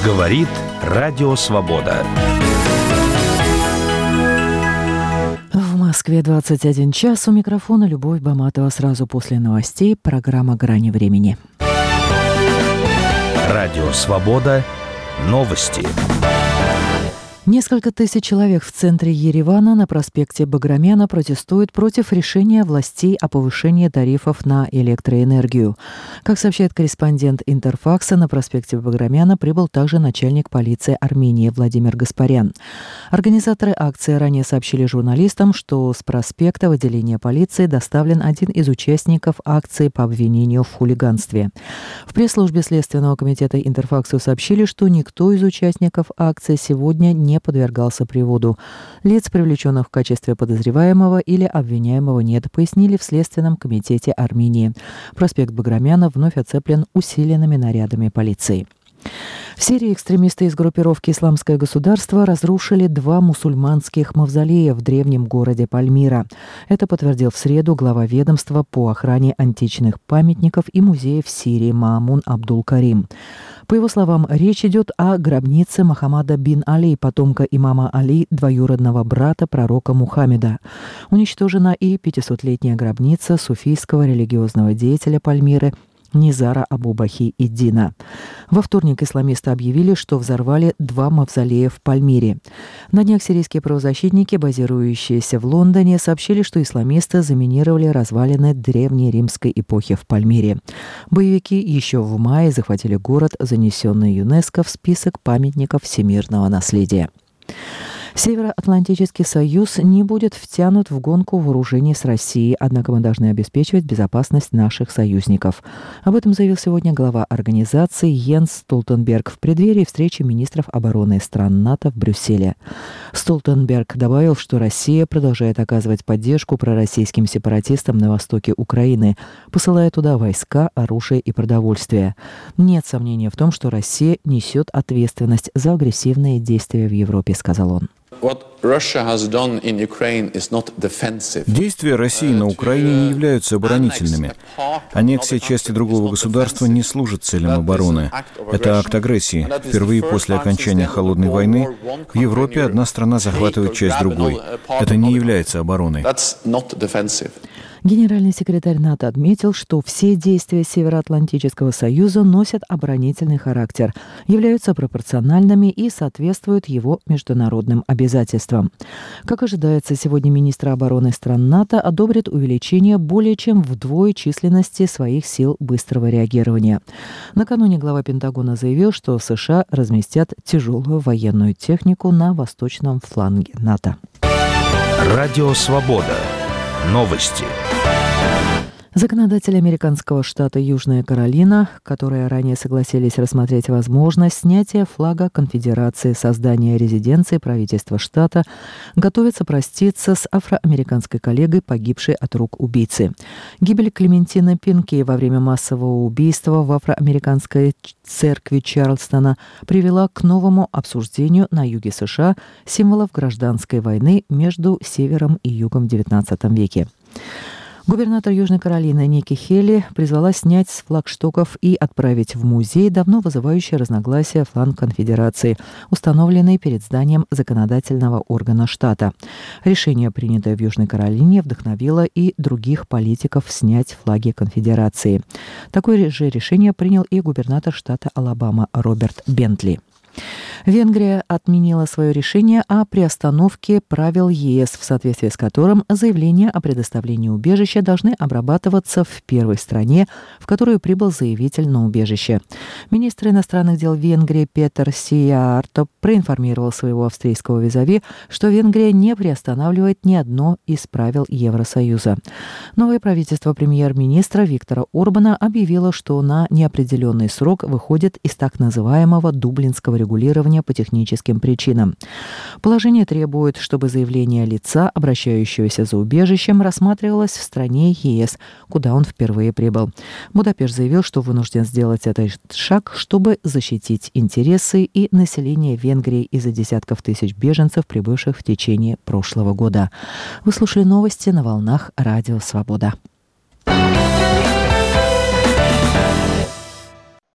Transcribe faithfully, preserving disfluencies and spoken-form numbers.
Говорит Радио Свобода. В Москве двадцать один час. У микрофона Любовь Баматова. Сразу после новостей программа «Грани времени». Радио Свобода. Новости. Несколько тысяч человек в центре Еревана на проспекте Баграмяна протестуют против решения властей о повышении тарифов на электроэнергию. Как сообщает корреспондент Интерфакса, на проспекте Баграмяна прибыл также начальник полиции Армении Владимир Гаспарян. Организаторы акции ранее сообщили журналистам, что с проспекта в отделение полиции доставлен один из участников акции по обвинению в хулиганстве. В пресс-службе Следственного комитета Интерфаксу сообщили, что никто из участников акции сегодня не не подвергался приводу. Лиц, привлеченных в качестве подозреваемого или обвиняемого, нет, пояснили в Следственном комитете Армении. Проспект Баграмяна вновь оцеплен усиленными нарядами полиции. В Сирии экстремисты из группировки «Исламское государство» разрушили два мусульманских мавзолея в древнем городе Пальмира. Это подтвердил в среду глава ведомства по охране античных памятников и музеев Сирии Маамун Абдул-Карим. По его словам, речь идет о гробнице Мухаммада бин Али, потомка имама Али, двоюродного брата пророка Мухаммеда. Уничтожена и пятисотлетняя гробница суфийского религиозного деятеля Пальмиры Низара Абу-Бахи-ид-Дина. Во вторник исламисты объявили, что взорвали два мавзолея в Пальмире. На днях сирийские правозащитники, базирующиеся в Лондоне, сообщили, что исламисты заминировали развалины древней римской эпохи в Пальмире. Боевики еще в мае захватили город, занесенный ЮНЕСКО в список памятников всемирного наследия. Североатлантический союз не будет втянут в гонку вооружений с Россией, однако мы должны обеспечивать безопасность наших союзников. Об этом заявил сегодня глава организации Йенс Столтенберг в преддверии встречи министров обороны стран НАТО в Брюсселе. Столтенберг добавил, что Россия продолжает оказывать поддержку пророссийским сепаратистам на востоке Украины, посылая туда войска, оружие и продовольствие. Нет сомнения в том, что Россия несет ответственность за агрессивные действия в Европе, сказал он. Действия России на Украине не являются оборонительными. Аннексия части другого государства не служит целям обороны. Это акт агрессии. Впервые после окончания Холодной войны в Европе одна страна захватывает часть другой. Это не является обороной. Генеральный секретарь НАТО отметил, что все действия Североатлантического союза носят оборонительный характер, являются пропорциональными и соответствуют его международным обязательствам. Как ожидается, сегодня министры обороны стран НАТО одобрят увеличение более чем вдвое численности своих сил быстрого реагирования. Накануне глава Пентагона заявил, что США разместят тяжелую военную технику на восточном фланге НАТО. Радио Свобода. Новости. Законодатели американского штата Южная Каролина, которые ранее согласились рассмотреть возможность снятия флага конфедерации, создания резиденции правительства штата, готовятся проститься с афроамериканской коллегой, погибшей от рук убийцы. Гибель Клементины Пинки во время массового убийства в афроамериканской церкви Чарльстона привела к новому обсуждению на юге США символов гражданской войны между севером и югом в девятнадцатом веке. Губернатор Южной Каролины Ники Хейли призвала снять с флагштоков и отправить в музей давно вызывающий разногласия флаг конфедерации, установленный перед зданием законодательного органа штата. Решение, принятое в Южной Каролине, вдохновило и других политиков снять флаги конфедерации. Такое же решение принял и губернатор штата Алабама Роберт Бентли. Венгрия отменила свое решение о приостановке правил ЕС, в соответствии с которым заявления о предоставлении убежища должны обрабатываться в первой стране, в которую прибыл заявитель на убежище. Министр иностранных дел Венгрии Петер Сиярто проинформировал своего австрийского визави, что Венгрия не приостанавливает ни одно из правил Евросоюза. Новое правительство премьер-министра Виктора Орбана объявило, что на неопределенный срок выходит из так называемого дублинского регулирования по техническим причинам. Положение требует, чтобы заявление лица, обращающегося за убежищем, рассматривалось в стране ЕС, куда он впервые прибыл. Будапешт заявил, что вынужден сделать этот шаг, чтобы защитить интересы и население Венгрии из-за десятков тысяч беженцев, прибывших в течение прошлого года. Вы слушали новости на волнах Радио Свобода.